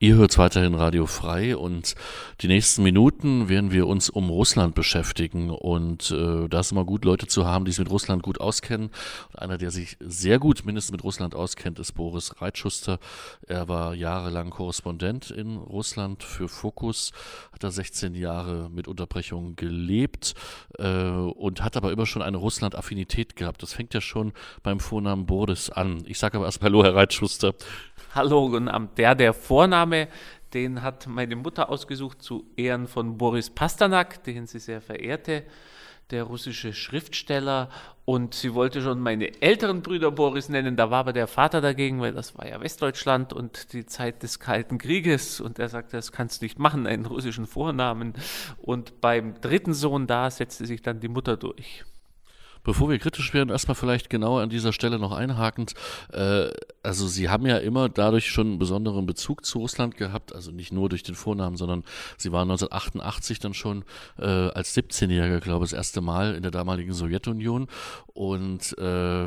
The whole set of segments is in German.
Ihr hört weiterhin Radio Frei und die nächsten Minuten werden wir uns um Russland beschäftigen und da ist immer gut, Leute zu haben, die sich mit Russland gut auskennen. Und einer, der sich sehr gut mindestens mit Russland auskennt, ist Boris Reitschuster. Er war jahrelang Korrespondent in Russland für Fokus, hat da 16 Jahre mit Unterbrechungen gelebt und hat aber immer schon eine Russland-Affinität gehabt. Das fängt ja schon beim Vornamen Boris an. Ich sage aber erst mal Hallo, Herr Reitschuster. Hallo, guten Abend. Der Vorname, den hat meine Mutter ausgesucht zu Ehren von Boris Pasternak, den sie sehr verehrte, der russische Schriftsteller. Und sie wollte schon meine älteren Brüder Boris nennen, da war aber der Vater dagegen, weil das war ja Westdeutschland und die Zeit des Kalten Krieges. Und er sagte, das kannst du nicht machen, einen russischen Vornamen. Und beim dritten Sohn, da setzte sich dann die Mutter durch. Bevor wir kritisch werden, erstmal vielleicht genau an dieser Stelle noch einhakend. Also Sie haben ja immer dadurch schon einen besonderen Bezug zu Russland gehabt, also nicht nur durch den Vornamen, sondern Sie waren 1988 dann schon als 17-Jähriger, glaube ich, das erste Mal in der damaligen Sowjetunion und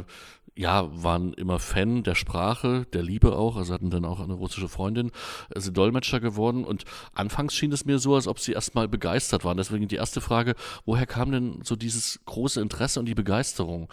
ja, waren immer Fan der Sprache, der Liebe auch, also hatten dann auch eine russische Freundin, sind Dolmetscher geworden und anfangs schien es mir so, als ob sie erstmal begeistert waren. Deswegen die erste Frage, woher kam denn so dieses große Interesse und die Begeisterung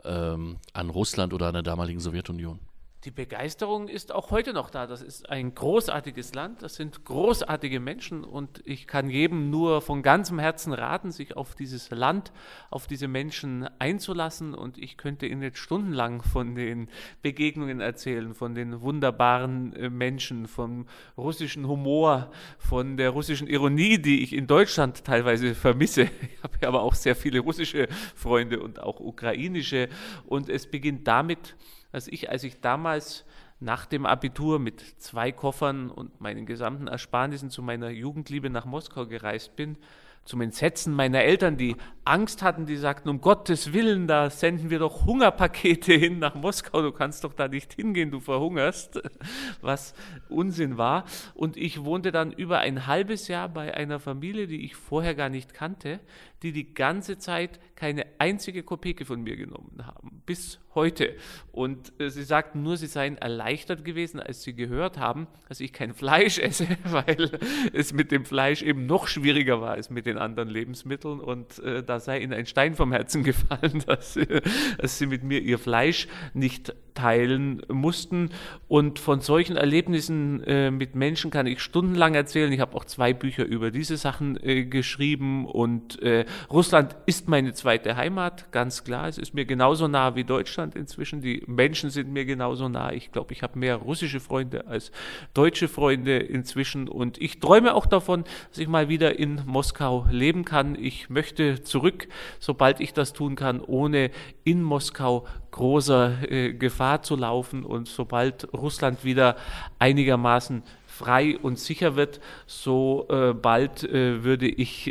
an Russland oder an der damaligen Sowjetunion? Die Begeisterung ist auch heute noch da. Das ist ein großartiges Land, das sind großartige Menschen und ich kann jedem nur von ganzem Herzen raten, sich auf dieses Land, auf diese Menschen einzulassen und ich könnte Ihnen jetzt stundenlang von den Begegnungen erzählen, von den wunderbaren Menschen, vom russischen Humor, von der russischen Ironie, die ich in Deutschland teilweise vermisse. Ich habe ja aber auch sehr viele russische Freunde und auch ukrainische und es beginnt damit, als ich damals nach dem Abitur mit 2 Koffern und meinen gesamten Ersparnissen zu meiner Jugendliebe nach Moskau gereist bin, zum Entsetzen meiner Eltern, die Angst hatten, die sagten, um Gottes Willen, da senden wir doch Hungerpakete hin nach Moskau, du kannst doch da nicht hingehen, du verhungerst, was Unsinn war. Und ich wohnte dann über ein halbes Jahr bei einer Familie, die ich vorher gar nicht kannte, die ganze Zeit keine einzige Kopeke von mir genommen haben, bis heute. Und sie sagten nur, sie seien erleichtert gewesen, als sie gehört haben, dass ich kein Fleisch esse, weil es mit dem Fleisch eben noch schwieriger war als mit den anderen Lebensmitteln. Und da sei ihnen ein Stein vom Herzen gefallen, dass sie mit mir ihr Fleisch nicht teilen mussten. Und von solchen Erlebnissen mit Menschen kann ich stundenlang erzählen. Ich habe auch 2 Bücher über diese Sachen geschrieben und Russland ist meine zweite Heimat, ganz klar. Es ist mir genauso nah wie Deutschland inzwischen. Die Menschen sind mir genauso nah. Ich glaube, ich habe mehr russische Freunde als deutsche Freunde inzwischen. Und ich träume auch davon, dass ich mal wieder in Moskau leben kann. Ich möchte zurück, sobald ich das tun kann, ohne in Moskau großer Gefahr zu laufen. Und sobald Russland wieder einigermaßen frei und sicher wird, so bald würde ich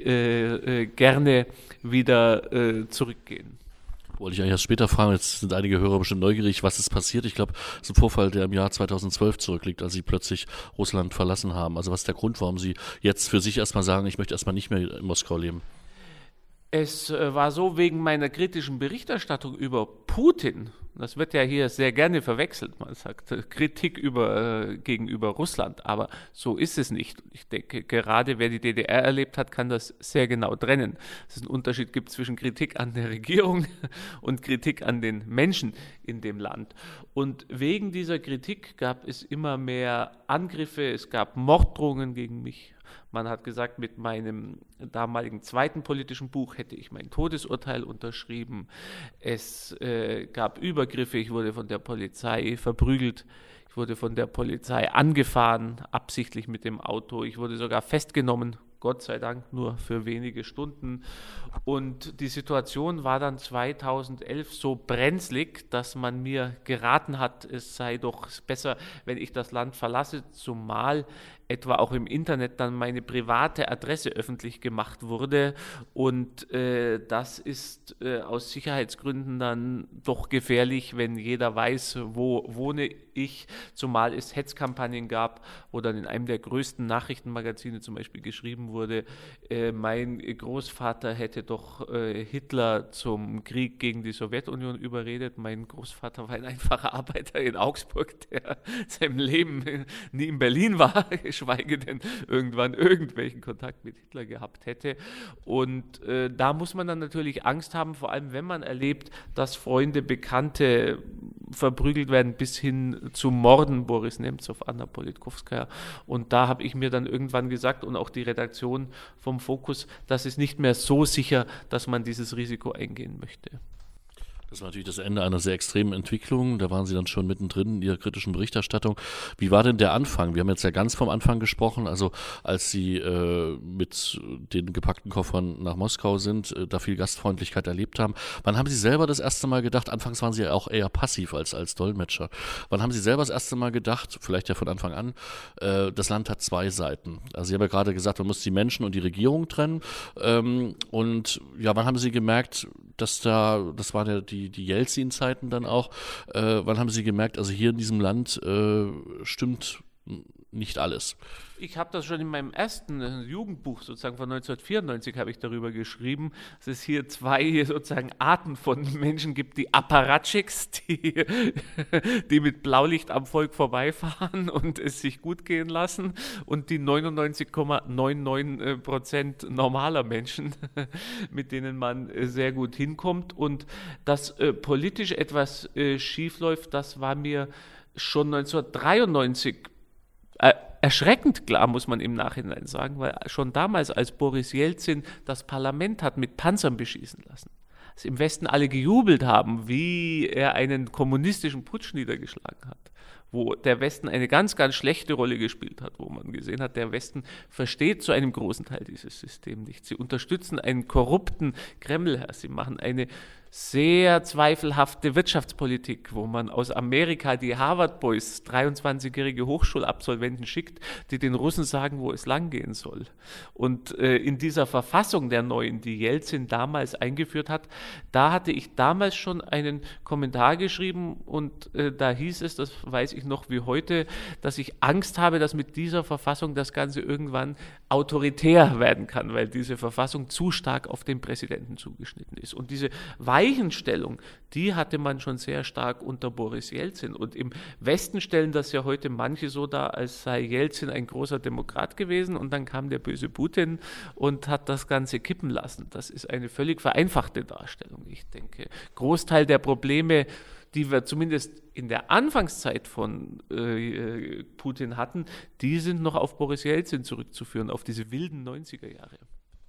gerne wieder zurückgehen. Wollte ich eigentlich erst später fragen, jetzt sind einige Hörer bestimmt neugierig, was ist passiert. Ich glaube, es ist ein Vorfall, der im Jahr 2012 zurückliegt, als Sie plötzlich Russland verlassen haben. Also was ist der Grund, warum Sie jetzt für sich erstmal sagen, ich möchte erstmal nicht mehr in Moskau leben? Es war so wegen meiner kritischen Berichterstattung über Putin. Das wird ja hier sehr gerne verwechselt. Man sagt Kritik gegenüber Russland, aber so ist es nicht. Ich denke, gerade wer die DDR erlebt hat, kann das sehr genau trennen. Dass es einen Unterschied gibt zwischen Kritik an der Regierung und Kritik an den Menschen in dem Land. Und wegen dieser Kritik gab es immer mehr Angriffe, es gab Morddrohungen gegen mich. Man hat gesagt, mit meinem damaligen zweiten politischen Buch hätte ich mein Todesurteil unterschrieben. Es gab Übergriffe, ich wurde von der Polizei verprügelt, ich wurde von der Polizei angefahren, absichtlich mit dem Auto. Ich wurde sogar festgenommen, Gott sei Dank nur für wenige Stunden. Und die Situation war dann 2011 so brenzlig, dass man mir geraten hat, es sei doch besser, wenn ich das Land verlasse, zumal etwa auch im Internet dann meine private Adresse öffentlich gemacht wurde. Und das ist aus Sicherheitsgründen dann doch gefährlich, wenn jeder weiß, wo wohne ich, zumal es Hetzkampagnen gab, wo dann in einem der größten Nachrichtenmagazine zum Beispiel geschrieben wurde, mein Großvater hätte doch Hitler zum Krieg gegen die Sowjetunion überredet. Mein Großvater war ein einfacher Arbeiter in Augsburg, der in seinem Leben nie in Berlin war, geschweige denn irgendwann irgendwelchen Kontakt mit Hitler gehabt hätte. Und da muss man dann natürlich Angst haben, vor allem wenn man erlebt, dass Freunde, Bekannte verprügelt werden bis hin zu Morden, Boris Nemzow, Anna Politkovskaya. Und da habe ich mir dann irgendwann gesagt und auch die Redaktion vom Fokus, das ist nicht mehr so sicher, dass man dieses Risiko eingehen möchte. Das war natürlich das Ende einer sehr extremen Entwicklung. Da waren Sie dann schon mittendrin in Ihrer kritischen Berichterstattung. Wie war denn der Anfang? Wir haben jetzt ja ganz vom Anfang gesprochen, also als Sie mit den gepackten Koffern nach Moskau sind, da viel Gastfreundlichkeit erlebt haben. Wann haben Sie selber das erste Mal gedacht, anfangs waren Sie ja auch eher passiv als Dolmetscher, wann haben Sie selber das erste Mal gedacht, vielleicht ja von Anfang an, das Land hat zwei Seiten. Also Sie haben ja gerade gesagt, man muss die Menschen und die Regierung trennen. Und ja, wann haben Sie gemerkt, das waren ja die Jelzin-Zeiten dann auch, wann haben Sie gemerkt, also hier in diesem Land stimmt nicht alles? Ich habe das schon in meinem ersten Jugendbuch sozusagen von 1994 habe ich darüber geschrieben, dass es hier zwei sozusagen Arten von Menschen gibt, die Apparatscheks, die mit Blaulicht am Volk vorbeifahren und es sich gut gehen lassen, und die 99,99% normaler Menschen, mit denen man sehr gut hinkommt. Und dass politisch etwas schief läuft, das war mir schon 1993 erschreckend klar, muss man im Nachhinein sagen, weil schon damals, als Boris Jelzin das Parlament hat mit Panzern beschießen lassen, dass im Westen alle gejubelt haben, wie er einen kommunistischen Putsch niedergeschlagen hat, wo der Westen eine ganz, ganz schlechte Rolle gespielt hat, wo man gesehen hat, der Westen versteht zu einem großen Teil dieses System nicht. Sie unterstützen einen korrupten Kremlherr, sie machen eine sehr zweifelhafte Wirtschaftspolitik, wo man aus Amerika die Harvard Boys, 23-jährige Hochschulabsolventen schickt, die den Russen sagen, wo es langgehen soll. Und in dieser Verfassung der neuen, die Jelzin damals eingeführt hat, da hatte ich damals schon einen Kommentar geschrieben und da hieß es, das weiß ich noch wie heute, dass ich Angst habe, dass mit dieser Verfassung das Ganze irgendwann autoritär werden kann, weil diese Verfassung zu stark auf den Präsidenten zugeschnitten ist. Und diese Weichenstellung, die hatte man schon sehr stark unter Boris Jelzin. Und im Westen stellen das ja heute manche so dar, als sei Jelzin ein großer Demokrat gewesen und dann kam der böse Putin und hat das Ganze kippen lassen. Das ist eine völlig vereinfachte Darstellung, ich denke. Großteil der Probleme, die wir zumindest in der Anfangszeit von Putin hatten, die sind noch auf Boris Jelzin zurückzuführen, auf diese wilden 90er Jahre.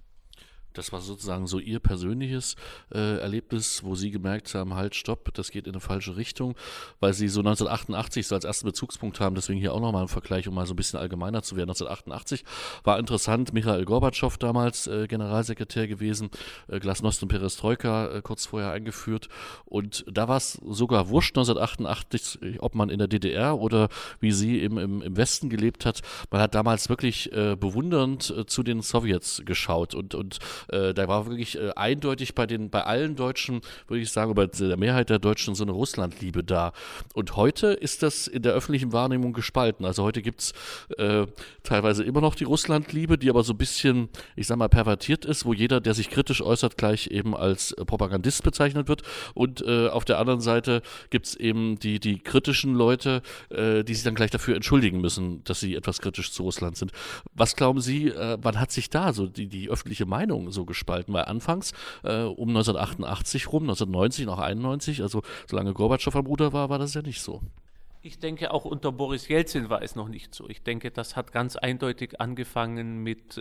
Das war sozusagen so Ihr persönliches Erlebnis, wo Sie gemerkt haben, halt, stopp, das geht in eine falsche Richtung, weil Sie so 1988 so als ersten Bezugspunkt haben, deswegen hier auch nochmal ein Vergleich, um mal so ein bisschen allgemeiner zu werden. 1988 war interessant, Michail Gorbatschow damals Generalsekretär gewesen, Glasnost und Perestroika kurz vorher eingeführt, und da war es sogar wurscht 1988, ob man in der DDR oder wie Sie im Westen gelebt hat. Man hat damals wirklich bewundernd zu den Sowjets geschaut und da war wirklich eindeutig bei allen Deutschen, würde ich sagen, bei der Mehrheit der Deutschen so eine Russlandliebe da. Und heute ist das in der öffentlichen Wahrnehmung gespalten. Also heute gibt es teilweise immer noch die Russlandliebe, die aber so ein bisschen, ich sag mal, pervertiert ist, wo jeder, der sich kritisch äußert, gleich eben als Propagandist bezeichnet wird. Und auf der anderen Seite gibt es eben die kritischen Leute, die sich dann gleich dafür entschuldigen müssen, dass sie etwas kritisch zu Russland sind. Was glauben Sie, wann hat sich da so die öffentliche Meinung so gespalten? Weil anfangs um 1988 rum, 1990, noch 91, also solange Gorbatschow am Ruder war das ja nicht so. Ich denke, auch unter Boris Jelzin war es noch nicht so. Ich denke, das hat ganz eindeutig angefangen mit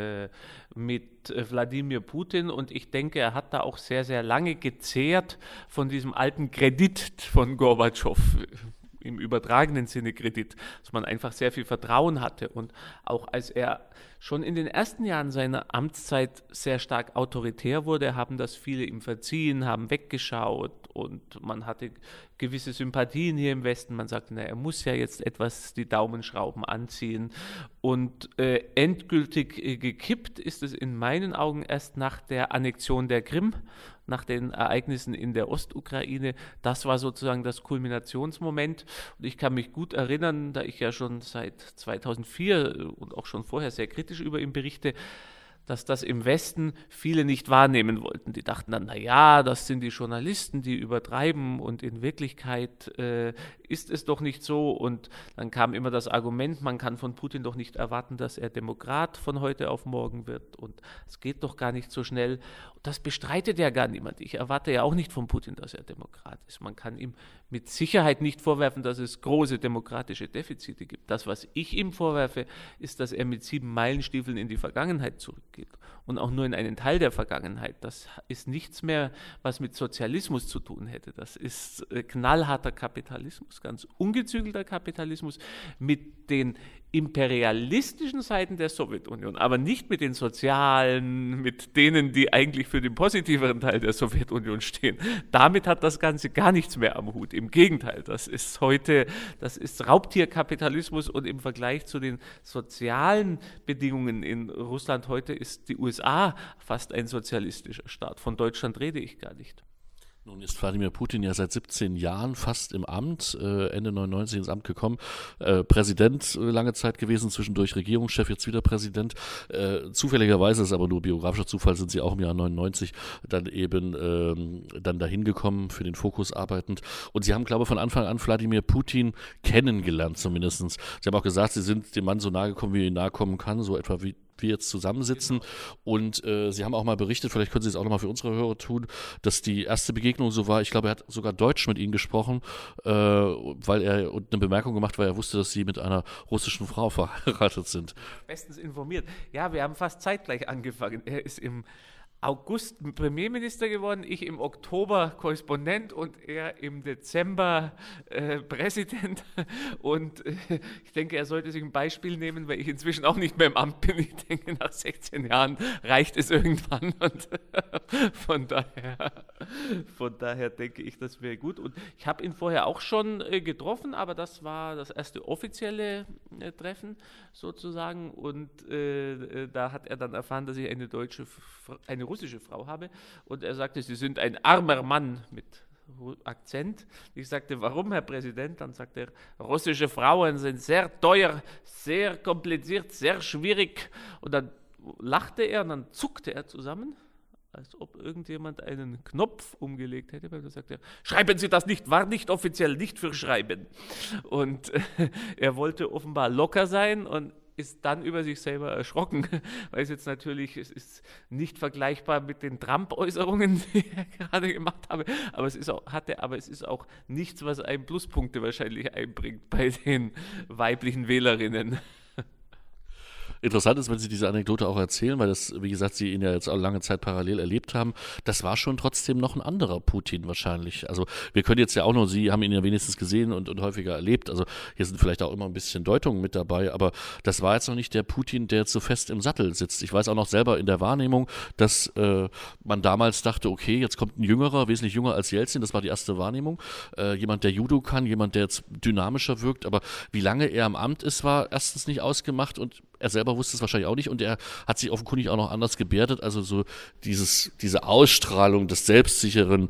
Wladimir Putin, und ich denke, er hat da auch sehr, sehr lange gezehrt von diesem alten Kredit von Gorbatschow, im übertragenen Sinne Kredit, dass man einfach sehr viel Vertrauen hatte. Und auch als er schon in den ersten Jahren seiner Amtszeit sehr stark autoritär wurde, haben das viele ihm verziehen, haben weggeschaut, und man hatte gewisse Sympathien hier im Westen. Man sagte, na, er muss ja jetzt etwas die Daumenschrauben anziehen. Und endgültig gekippt ist es in meinen Augen erst nach der Annexion der Krim, nach den Ereignissen in der Ostukraine. Das war sozusagen das Kulminationsmoment. Und ich kann mich gut erinnern, da ich ja schon seit 2004 und auch schon vorher sehr kritisch über ihn berichte, dass das im Westen viele nicht wahrnehmen wollten. Die dachten dann, naja, das sind die Journalisten, die übertreiben und in Wirklichkeit ist es doch nicht so. Und dann kam immer das Argument, man kann von Putin doch nicht erwarten, dass er Demokrat von heute auf morgen wird und es geht doch gar nicht so schnell. Und das bestreitet ja gar niemand. Ich erwarte ja auch nicht von Putin, dass er Demokrat ist. Man kann ihm mit Sicherheit nicht vorwerfen, dass es große demokratische Defizite gibt. Das, was ich ihm vorwerfe, ist, dass er mit 7 Meilenstiefeln in die Vergangenheit zurückgeht und auch nur in einen Teil der Vergangenheit. Das ist nichts mehr, was mit Sozialismus zu tun hätte. Das ist knallharter Kapitalismus, ganz ungezügelter Kapitalismus mit den imperialistischen Seiten der Sowjetunion, aber nicht mit den sozialen, mit denen, die eigentlich für den positiveren Teil der Sowjetunion stehen. Damit hat das Ganze gar nichts mehr am Hut. Im Gegenteil, das ist Raubtierkapitalismus und im Vergleich zu den sozialen Bedingungen in Russland heute ist die USA fast ein sozialistischer Staat. Von Deutschland rede ich gar nicht. Nun ist Wladimir Putin ja seit 17 Jahren fast im Amt, Ende 99 ins Amt gekommen, Präsident lange Zeit gewesen, zwischendurch Regierungschef, jetzt wieder Präsident. Zufälligerweise, ist aber nur biografischer Zufall, sind sie auch im Jahr 99 dann eben dann dahin gekommen, für den Fokus arbeitend. Und sie haben, glaube ich, von Anfang an Wladimir Putin kennengelernt zumindest. Sie haben auch gesagt, sie sind dem Mann so nahe gekommen, wie er nahe kommen kann, so etwa wie wir jetzt zusammensitzen. Und Sie haben auch mal berichtet, vielleicht können Sie es auch nochmal für unsere Hörer tun, dass die erste Begegnung so war, ich glaube, er hat sogar Deutsch mit Ihnen gesprochen, weil er und eine Bemerkung gemacht, weil er wusste, dass Sie mit einer russischen Frau verheiratet sind. Bestens informiert. Ja, wir haben fast zeitgleich angefangen. Er ist im August Premierminister geworden, ich im Oktober Korrespondent und er im Dezember Präsident. Und ich denke, er sollte sich ein Beispiel nehmen, weil ich inzwischen auch nicht mehr im Amt bin. Ich denke, nach 16 Jahren reicht es irgendwann. Und von daher denke ich, das wäre gut. Und ich habe ihn vorher auch schon getroffen, aber das war das erste offizielle Treffen sozusagen. Und da hat er dann erfahren, dass ich eine russische Frau habe und er sagte, Sie sind ein armer Mann mit Akzent. Ich sagte, warum, Herr Präsident? Dann sagte er, russische Frauen sind sehr teuer, sehr kompliziert, sehr schwierig. Und dann lachte er und dann zuckte er zusammen, als ob irgendjemand einen Knopf umgelegt hätte. Dann sagte er, schreiben Sie das nicht, war nicht offiziell, nicht für Schreiben. Und er wollte offenbar locker sein und ist dann über sich selber erschrocken, weil es jetzt natürlich, es ist nicht vergleichbar mit den Trump-Äußerungen, die er gerade gemacht habe, aber es ist auch nichts, was einem Pluspunkte wahrscheinlich einbringt bei den weiblichen Wählerinnen. Interessant ist, wenn Sie diese Anekdote auch erzählen, weil das, wie gesagt, Sie ihn ja jetzt auch lange Zeit parallel erlebt haben, das war schon trotzdem noch ein anderer Putin wahrscheinlich. Also wir können jetzt ja auch nur, Sie haben ihn ja wenigstens gesehen und häufiger erlebt, also hier sind vielleicht auch immer ein bisschen Deutungen mit dabei, aber das war jetzt noch nicht der Putin, der jetzt so fest im Sattel sitzt. Ich weiß auch noch selber in der Wahrnehmung, dass man damals dachte, okay, jetzt kommt ein Jüngerer, wesentlich jünger als Jelzin, das war die erste Wahrnehmung, jemand, der Judo kann, jemand, der jetzt dynamischer wirkt, aber wie lange er am Amt ist, war erstens nicht ausgemacht und er selber wusste es wahrscheinlich auch nicht und er hat sich offenkundig auch noch anders gebärdet, also so diese Ausstrahlung des selbstsicheren,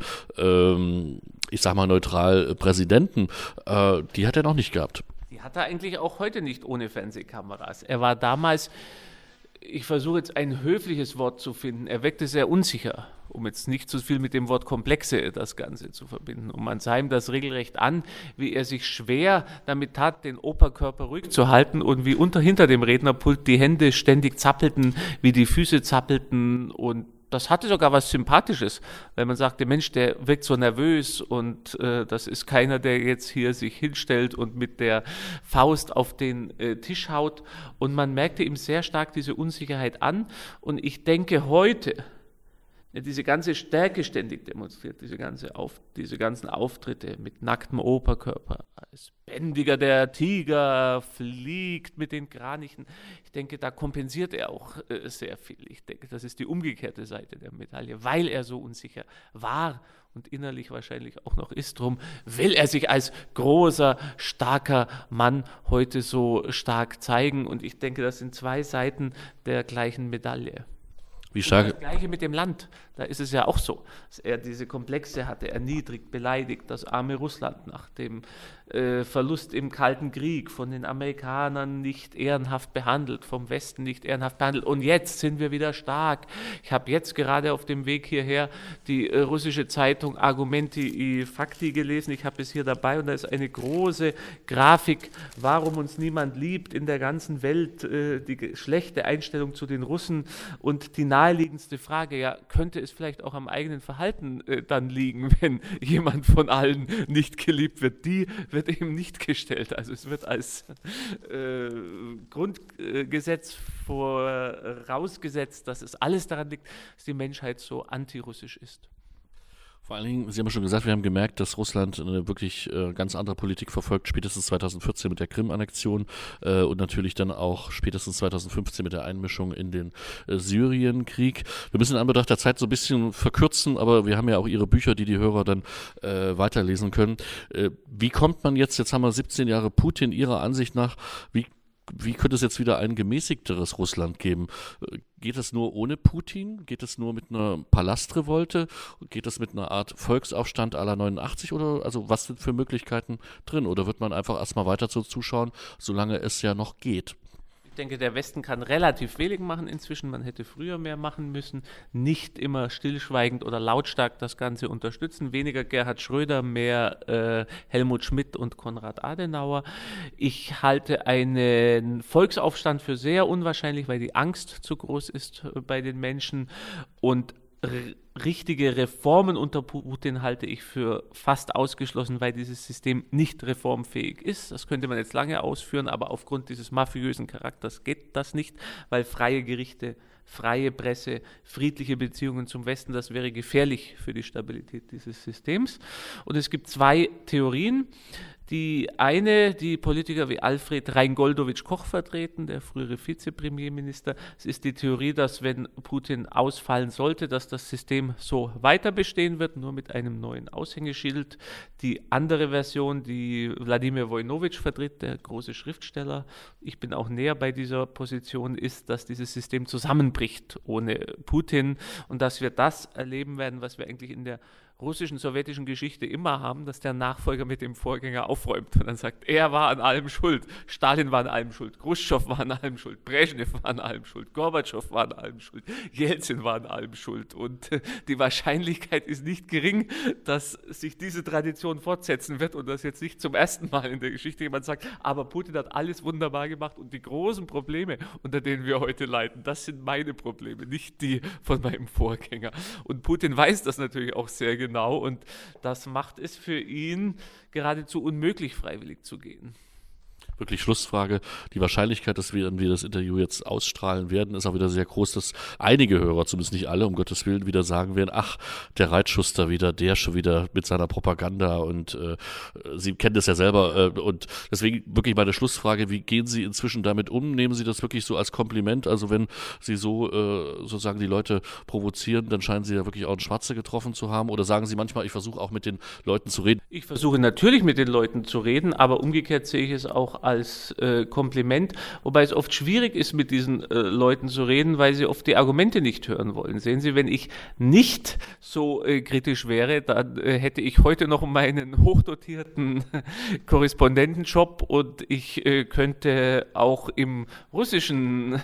ich sag mal neutral Präsidenten, die hat er noch nicht gehabt. Die hat er eigentlich auch heute nicht ohne Fernsehkameras. Er war damals, ich versuche jetzt ein höfliches Wort zu finden, er wirkte sehr unsicher, um jetzt nicht zu viel mit dem Wort Komplexe das Ganze zu verbinden. Und man sah ihm das regelrecht an, wie er sich schwer damit tat, den Oberkörper ruhig zu halten und wie hinter dem Rednerpult die Hände ständig zappelten, wie die Füße zappelten und das hatte sogar was Sympathisches, weil man sagte, Mensch, der wirkt so nervös und das ist keiner, der jetzt hier sich hinstellt und mit der Faust auf den Tisch haut. Und man merkte ihm sehr stark diese Unsicherheit an. Und ich denke heute, diese ganze Stärke ständig demonstriert, diese ganzen Auftritte mit nacktem Oberkörper, als bändiger der Tiger fliegt mit den Kranichen. Ich denke, da kompensiert er auch sehr viel. Ich denke, das ist die umgekehrte Seite der Medaille, weil er so unsicher war und innerlich wahrscheinlich auch noch ist. Drum will er sich als großer, starker Mann heute so stark zeigen. Und ich denke, das sind zwei Seiten der gleichen Medaille. Wie stark? Das Gleiche mit dem Land. Da ist es ja auch so, dass er diese Komplexe hatte, erniedrigt, beleidigt, das arme Russland nach dem Verlust im Kalten Krieg, von den Amerikanern nicht ehrenhaft behandelt, vom Westen nicht ehrenhaft behandelt. Und jetzt sind wir wieder stark. Ich habe jetzt gerade auf dem Weg hierher die russische Zeitung Argumenti i Fakti gelesen. Ich habe es hier dabei und da ist eine große Grafik, warum uns niemand liebt in der ganzen Welt, die schlechte Einstellung zu den Russen und die naheliegendste Frage, ja, könnte es vielleicht auch am eigenen Verhalten dann liegen, wenn jemand von allen nicht geliebt wird. Die wird eben nicht gestellt. Also es wird als Grundgesetz vorausgesetzt, dass es alles daran liegt, dass die Menschheit so antirussisch ist. Vor allen Dingen, Sie haben ja schon gesagt, wir haben gemerkt, dass Russland eine wirklich ganz andere Politik verfolgt, spätestens 2014 mit der Krim-Annexion und natürlich dann auch spätestens 2015 mit der Einmischung in den Syrienkrieg. Wir müssen in Anbetracht der Zeit so ein bisschen verkürzen, aber wir haben ja auch Ihre Bücher, die Hörer dann weiterlesen können. Wie kommt man jetzt haben wir 17 Jahre Putin, Ihrer Ansicht nach, wie könnte es jetzt wieder ein gemäßigteres Russland geben? Geht es nur ohne Putin? Geht es nur mit einer Palastrevolte? Geht es mit einer Art Volksaufstand à la 89? Oder also was sind für Möglichkeiten drin? Oder wird man einfach erstmal weiter so zuschauen, solange es ja noch geht? Ich denke, der Westen kann relativ wenig machen inzwischen. Man hätte früher mehr machen müssen. Nicht immer stillschweigend oder lautstark das Ganze unterstützen. Weniger Gerhard Schröder, mehr Helmut Schmidt und Konrad Adenauer. Ich halte einen Volksaufstand für sehr unwahrscheinlich, weil die Angst zu groß ist bei den Menschen. Und richtige Reformen unter Putin halte ich für fast ausgeschlossen, weil dieses System nicht reformfähig ist. Das könnte man jetzt lange ausführen, aber aufgrund dieses mafiösen Charakters geht das nicht, weil freie Gerichte, freie Presse, friedliche Beziehungen zum Westen, das wäre gefährlich für die Stabilität dieses Systems. Und es gibt zwei Theorien. Die eine, die Politiker wie Alfred Reingoldowitsch-Koch vertreten, der frühere Vizepremierminister. Es ist die Theorie, dass wenn Putin ausfallen sollte, dass das System so weiter bestehen wird, nur mit einem neuen Aushängeschild. Die andere Version, die Wladimir Wojnowitsch vertritt, der große Schriftsteller, ich bin auch näher bei dieser Position, ist, dass dieses System zusammenbricht ohne Putin und dass wir das erleben werden, was wir eigentlich in der russischen, sowjetischen Geschichte immer haben, dass der Nachfolger mit dem Vorgänger aufräumt und dann sagt, er war an allem schuld, Stalin war an allem schuld, Chruschtschow war an allem schuld, Brezhnev war an allem schuld, Gorbatschow war an allem schuld, Jelzin war an allem schuld und die Wahrscheinlichkeit ist nicht gering, dass sich diese Tradition fortsetzen wird und dass jetzt nicht zum ersten Mal in der Geschichte jemand sagt, aber Putin hat alles wunderbar gemacht und die großen Probleme, unter denen wir heute leiden, das sind meine Probleme, nicht die von meinem Vorgänger. Und Putin weiß das natürlich auch sehr genau und das macht es für ihn geradezu unmöglich, freiwillig zu gehen. Wirklich Schlussfrage. Die Wahrscheinlichkeit, dass wir das Interview jetzt ausstrahlen werden, ist auch wieder sehr groß, dass einige Hörer, zumindest nicht alle, um Gottes Willen, wieder sagen werden, ach, der Reitschuster wieder, der schon wieder mit seiner Propaganda und Sie kennen das ja selber und deswegen wirklich meine Schlussfrage, wie gehen Sie inzwischen damit um? Nehmen Sie das wirklich so als Kompliment? Also wenn Sie so sozusagen die Leute provozieren, dann scheinen Sie ja wirklich auch einen Schwarze getroffen zu haben oder sagen Sie manchmal, ich versuche auch mit den Leuten zu reden? Ich versuche natürlich mit den Leuten zu reden, aber umgekehrt sehe ich es auch als Kompliment, wobei es oft schwierig ist, mit diesen Leuten zu reden, weil sie oft die Argumente nicht hören wollen. Sehen Sie, wenn ich nicht so kritisch wäre, dann hätte ich heute noch meinen hochdotierten Korrespondentenjob und ich könnte auch im russischen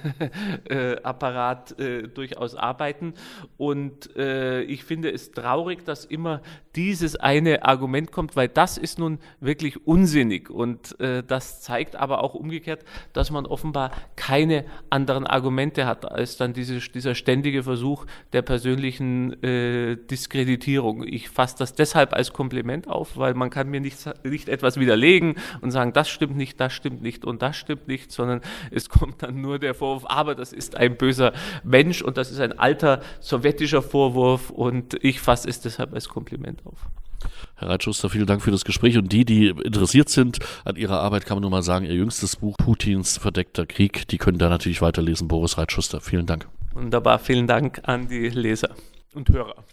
Apparat durchaus arbeiten und ich finde es traurig, dass immer dieses eine Argument kommt, weil das ist nun wirklich unsinnig und das zeigt aber auch umgekehrt, dass man offenbar keine anderen Argumente hat, als dann dieser ständige Versuch der persönlichen Diskreditierung. Ich fasse das deshalb als Kompliment auf, weil man kann mir nicht etwas widerlegen und sagen, das stimmt nicht und das stimmt nicht, sondern es kommt dann nur der Vorwurf, aber das ist ein böser Mensch und das ist ein alter sowjetischer Vorwurf und ich fasse es deshalb als Kompliment auf. Herr Reitschuster, vielen Dank für das Gespräch und die interessiert sind an Ihrer Arbeit, kann man nur mal sagen, Ihr jüngstes Buch, Putins verdeckter Krieg, die können da natürlich weiterlesen. Boris Reitschuster, vielen Dank. Wunderbar, vielen Dank an die Leser und Hörer.